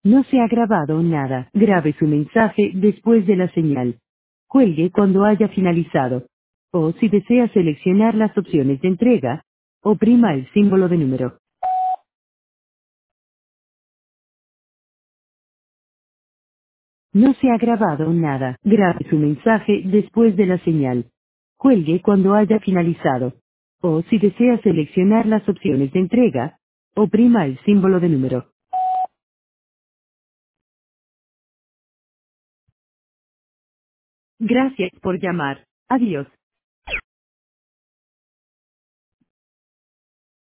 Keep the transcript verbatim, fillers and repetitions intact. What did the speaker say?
No se ha grabado nada. Grabe su mensaje después de la señal. Cuelgue cuando haya finalizado. O si desea seleccionar las opciones de entrega, oprima el símbolo de número. No se ha grabado nada. Grabe su mensaje después de la señal. Cuelgue cuando haya finalizado. O si desea seleccionar las opciones de entrega, oprima el símbolo de número. Gracias por llamar. Adiós.